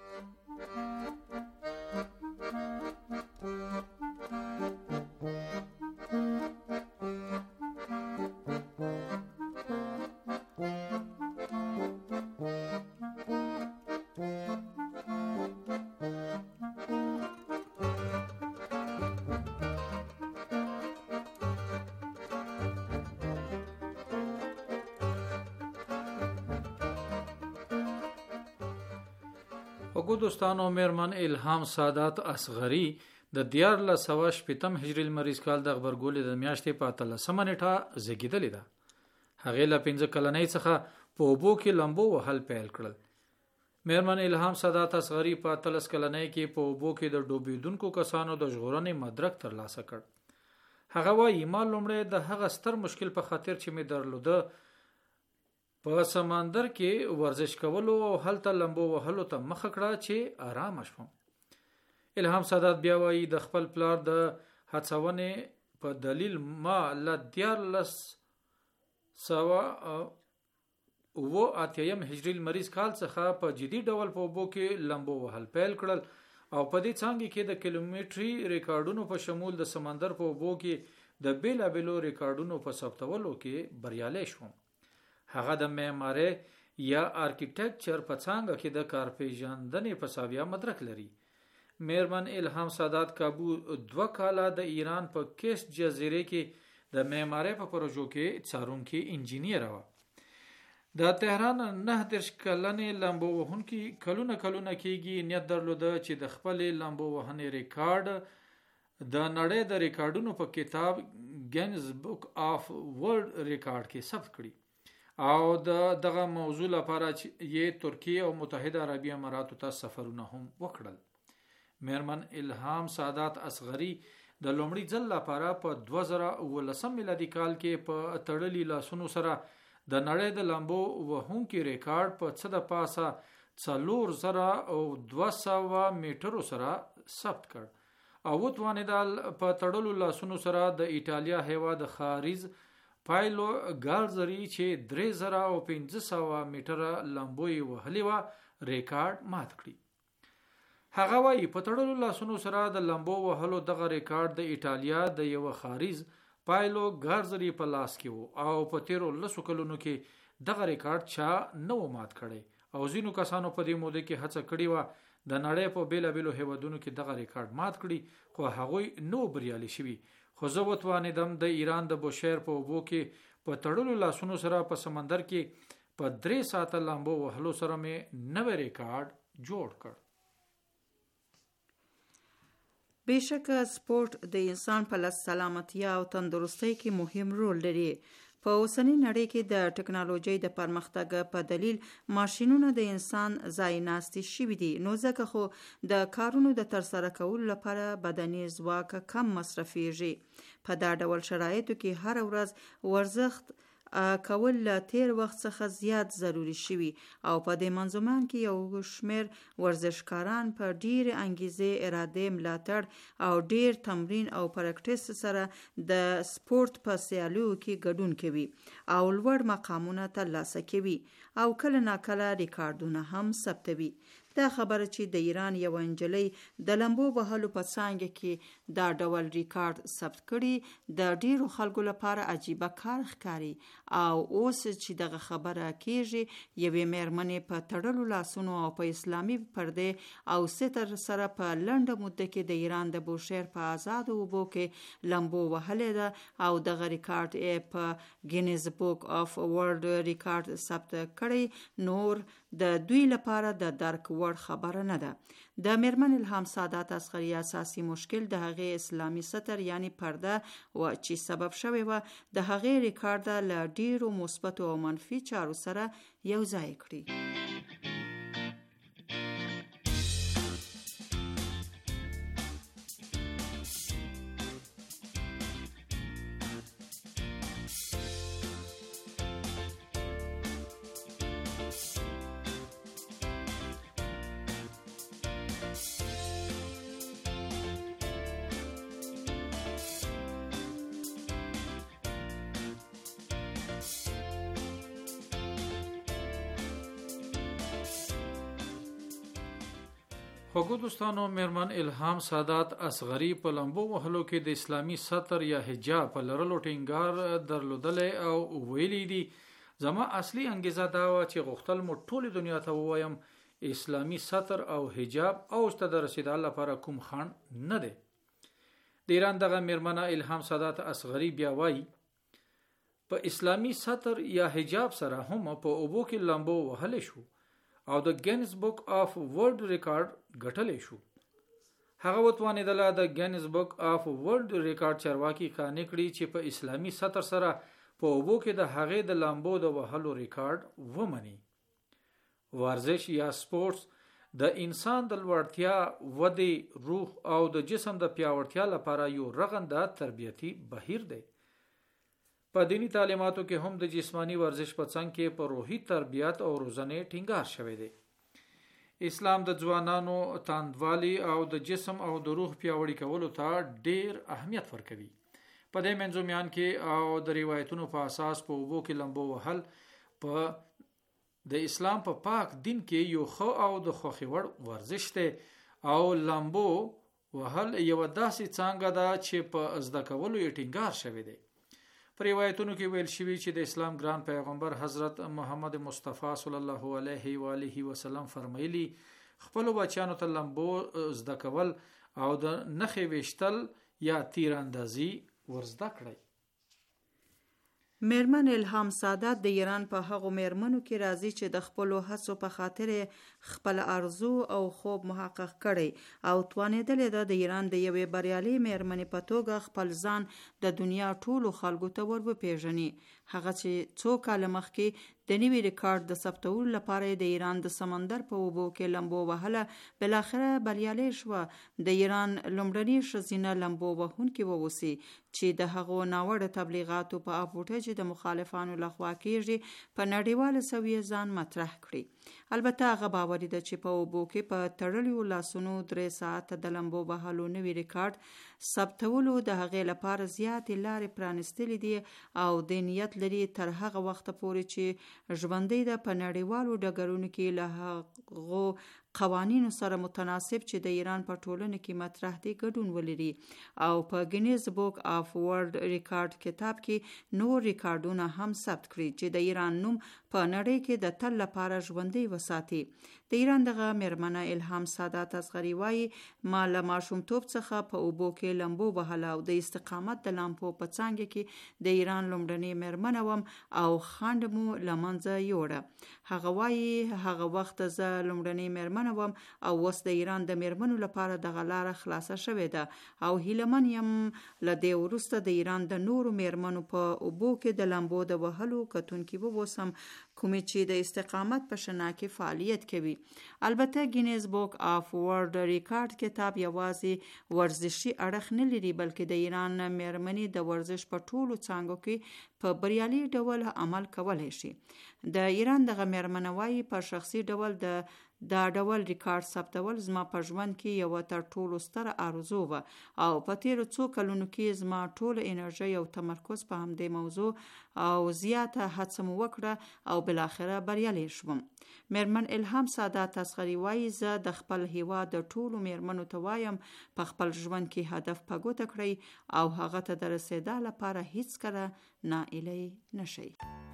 خوږو دوستانو، میرمن الهام سادات اصغري د دیارلس سوه شپېتم هجري لمریز کال د غبرګولې د میاشتې په اتلسمه نیټه زیږېدلې ده. هغې له پنځه کلنۍ څخه په اوبو کې لامبو وهل پیل کړل. میرمن الهام سادات اصغري په اتلس کلنۍ کې په اوبو کې د ډوبېدونکو کسانو د ژغورنې مدرک ترلاسه کړ. هغه وایي ما لومړی د هغه ستر مشکل په خاطر چې مې درلوده په سمندر کې ورزش کولو او هلته لمبو وهلو ته مخه کړه چې آرام شوم. الهام سادات بیا وایي د خپل پلار د هڅونې په دلیل ما له دیارلس سوه اوه اتیم هجري لمریز کال څخه په جدي ډول په اوبو کې لمبو وهل پیل کړل او په دې څانګه کې د کیلومتري ریکارډونو په شمول د سمندر په اوبو کې د بیلابیلو ریکارډونو په ثبتولو کې بریالی شوم. هغه د معمارۍ یا آرکیټیکچر په څانګه کې د کارپېژندنې په ساویه مدرک لري. میرمن الهام سادات کابو دوه کاله د ایران په کیست جزیره کې د معمارۍ په پروژو کې څارونکي انجینیر وه. د تهران نه دېرش کلنې لامبو وهونکي کلونه کلونه کېږي نیت درلوده چې د خپلې لامبو وهنې ریکارډ د نړۍ د ریکارډونو په کتاب گینز بوک آف ورلد ریکارډ کې ثبت کړي او د دغه موضوع لپاره یې ترکیه او متحده عربي اماراتو ته سفرونه هم وکړل. میرمن الهام سادات اصغري د لومړي ځل لپاره په دوه زره اوولسم میلادي کال کې په تړلي لاسونو سره د نړۍ د لامبو وهونکي ریکارډ په څه د پاسه څلور زره او دوه سوه میټرو سره ثبت کړ او وتوانېدل په تړلو لاسونو سره د ایټالیا هیواد خارج پایلو ګالزري چې درې زره او پنځه سوه میټره لامبو یې وهلې وه ریکارډ مات کړي. هغه وایي په تړلو لاسونو سره د لامبو وهلو دغه ریکارډ د ایټالیا د یو خارج پایلو ګالزري په لاس کې وو او په تیرو لسو کلونو کې دغه ریکارډ چا نه و مات کړی او ځینو کسانو په دې موده کې هڅه کړې وه د نړۍ په بیلابیلو هیوادونو کې دغه ریکارډ مات کړي خو هغوی نو بریالي شوي. خو زه وتوانېدم د ایران د بوشهر په اوبو کې په تړلو لاسونو سره په سمندر کې په درې ساعته لامبو وهلو سره مې نوی ریکارډ جوړ کړ. بېشکه سپورت د انسان په سلامتیا او تندرستۍ کې مهم رول لري. په اوسنۍ نړۍ کې د ټکنالوژۍ د پرمختګ په دلیل ماشینونه د انسان ځای ناستي شوي دي، نو ځکه خو د کارونو د ترسره کولو لپاره بدني ځواک کم مصرفیږي. په دا ډول شرایطو کې هر ورځ ورزش کول له تیر وخت څخه زیات ضروری شوي او په دې منظومان کې یو شمیر ورزشکاران په ډیر انګیزې، اراده، ملاتړ او ډیر تمرین او پریکټیس سره د سپورت په سیالیو کې ګډون کوي او لوړ مقامونه ترلاسه کوي او کله ناکله ریکارډونه هم ثبتوي. دا خبره چې د ایران یو انجلۍ د لامبو وهلو په څانګه کې دا ډول ریکارډ ثبت کړي د ډیرو خلکو لپاره عجیبه کار ښکاري او اوس چې دغه خبره کیږي یوې میرمنې په تړلو لاسونو او په اسلامي پردې او ستر سره په لنډه مدته کې د ایران د بوشهر په آزاد اوبو کې لامبو وهلې ده او دغه ریکارډ یې په ګینز بوک اف ورلد ریکارډ ثبت کړی. نور د دوی لپاره د درک وړ خبره نه ده. د میرمن الهام سادات اصغري اساسي مشکل د هغې اسلامي ستر یعنی پرده و چې سبب شوی و د هغې ریکارډ له ډیرو مثبتو او منفي چارو سره یو ځای کړي. خوږو دوستانو، میرمن الهام سادات اصغري په لامبو وهلو کې د اسلامي ستر یا حجاب په لرلو ټینګار درلودلی او ویلی دي زما اصلي انګیزه دا و چې غوښتل مو ټولې دنیا ته ووایم اسلامي ستر او حجاب اوج ته د رسیدو لپاره کوم خنډ نه دی. د ایران دغه میرمنه الهام سادات اصغري بیا وایي په اسلامي ستر یا حجاب سره هم په اوبو کې لامبو وهلی شو او د ګینز بک اف ورلد ریکارډ ګټلی شو. هغه وتوانېدله د ګینز بک اف ورلد ریکارډ چارواکي قانع کړي چې په اسلامي سطر سره په اوبو کې د هغې د لامبو د وهلو ریکارډ ومني. ورزش یا سپورتس د انسان د لوړتیا، ودې، روح او د جسم د پیاوړتیا لپاره یو رغنده تربیتي بهیر دی. په دینی تعلیماتو کې هم د جسمانی ورزش په څنګ کې په روحي تربیت او روزنې ټینګار شوی دی. اسلام د ځوانانو تاندوالي او د جسم او د روح پیاوړي کولو ته ډیر اهمیت ورکوي. په دې منظومیان کې او د روایتونو په اساس په اوبو کې لامبو وهل په د اسلام په پا پاک دین کې یو ښه او د خوښۍ وړ ورزش دی او لامبو وهل یو داسې څانګه ده چې په زده کولو یې ټینګار شوی دی. په روایتونو کې ویل شوی چې د اسلام ګران پیغمبر حضرت محمد مصطفی صلی الله علیه و آله وسلم فرمایلی خپل بچیانو ته لامبو زده کول او د نخې ویشتل یا تیراندازي ورزده کړئ. میرمن الهام سادات د ایران په هغو میرمنو کې راځي چې د خپلو هڅو په خاطر خپل ارزو او خوب محقق کړي او توانېدلې ده د ایران د یوې بریالۍ میرمنې په توګه خپل ځان د دنیا ټولو خلکو ته ور وپېژني. هغه چې څو کال مخکې د نوي ریکارډ د ثبتولو لپاره د ایران د سمندر په اوبو کې لمبو وهله بلاخره بریالۍ شوه. د ایران لومړني ښځینه لمبو وهونکې واوسي چې د هغو ناوړه تبلیغاتو په اپوټه چې د مخالفانو لخوا کېږي په نړیواله سویه ځان مطرح کړي. البته هغه باوري ده چې په اوبو کې په تړلیو لاسونو درې ساعته د لمبو وهلو نوي ریکارډ ثبتولو د هغې لپاره زیاتې لارې پرانستلې دي او د نیت لري تر هغه وخته پورې چې ژوندۍ ده په نړیوالو ډګرونو کې له هغو قوانینو سره متناسب چې د ایران په ټولنه کې مطرح دي ګډون ولري او په ګینیز بوک آف ورلد ریکارډ کتاب کې نور ریکارډونه هم ثبت کړي چې د ایران نوم په نړۍ کې د تل لپاره ژوندۍ وساتي. د ایران دغه میرمنه الهام سادات اصغري وایي ما له ماشومتوب څخه په اوبو کې لمبو وهله او د استقامت د لامپو په څانګه کې د ایران لومړنۍ میرمنه وم او خنډ مو له منځه یوړه. هغه وایي هغه وخت زه لومړنۍ میرمنه وم او اوس د ایران د میرمنو لپاره دغه لاره خلاصه شوې ده او هیلهمن یم له دې وروسته د ایران د نورو میرمنو په اوبو کې د لمبو د وهلو کتونکي ووسم کومې چې د استقامت په شنا کې فعالیت کوي. البته ګینیز بوک آف ورلد ریکارډ کتاب یوازې ورزشي اړخ نه لري بلکې د ایران میرمنې د ورزش په ټولو څانګو کې په بریالي ډول عمل کولی شي. د ایران دغه میرمنه وایي په شخصي ډول د دا ډول ریکارډ ثبتول زما په ژوند کې یو تر ټولو ستره آرزو وه او په تیرو څو کلونو کې زما ټوله انرژي او تمرکز په همدې موضوع او زیاته هڅه مو وکړه او بالاخره بریالۍ شوم. میرمن الهام سادات اصغري وایي زه د خپل هیواد د ټولو میرمنو ته وایم په خپل ژوند کې هدف په ګوته کړئ او هغه ته د رسېدا لپاره هیڅکله ناهیلي نشئ.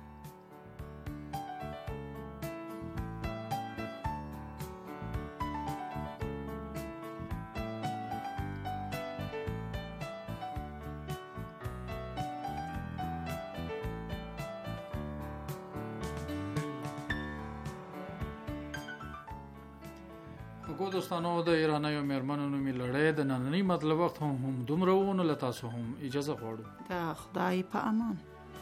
کو دوستانو د ایرانیو میرمنو نومي لړۍ د نننۍ مطلب وخت هم هم دومره و نو له تاسو هم اجازه غواړو د خدای په امان.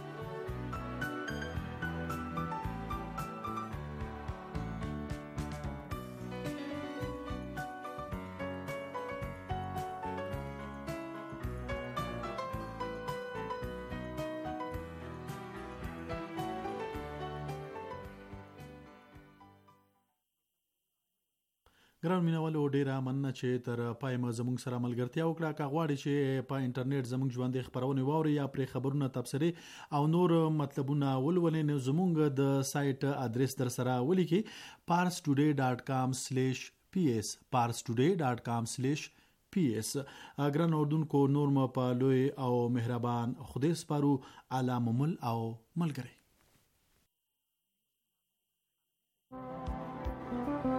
ګران مینوالو ډیره مننه چې تر پای ما زموږ سره ملګرتیا وکړه. که غواړئ چې په انټرنیټ زموږ ژوندې خبرونه واورئ یا پرې خبرونه تبصرې او نور مطلبونه ولولئ نو زموږ د سایت ادرس در سره ولیکئ پارس ټوډے ډاٹ کام سلیش پی ایس پارس ټوډے ډاٹ کام سلیش پی ایس. ګران اوردونکو نور م په لوی او مهربان خدای سپارو. اعلی ممل او ملګری.